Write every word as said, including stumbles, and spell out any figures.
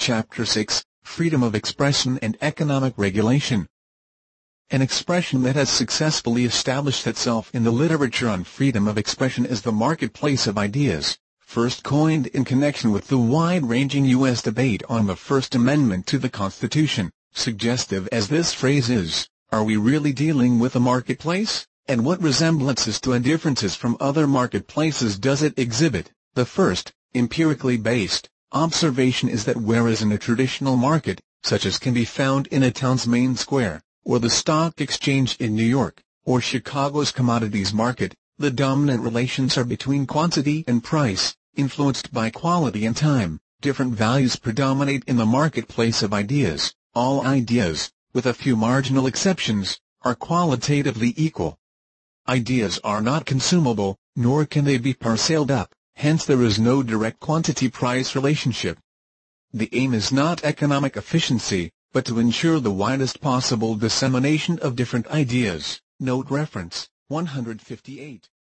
Chapter six, Freedom of Expression and Economic Regulation. An expression that has successfully established itself in the literature on freedom of expression is the marketplace of ideas, first coined in connection with the wide-ranging U S debate on the First Amendment to the Constitution. Suggestive as this phrase is, are we really dealing with a marketplace, and what resemblances to and differences from other marketplaces does it exhibit? The first, empirically based, observation is that whereas in a traditional market, such as can be found in a town's main square, or the stock exchange in New York, or Chicago's commodities market, the dominant relations are between quantity and price, influenced by quality and time. Different values predominate in the marketplace of ideas. All ideas, with a few marginal exceptions, are qualitatively equal. Ideas are not consumable, nor can they be parceled up, hence there is no direct quantity-price relationship. The aim is not economic efficiency, but to ensure the widest possible dissemination of different ideas. Note reference, one hundred fifty-eight.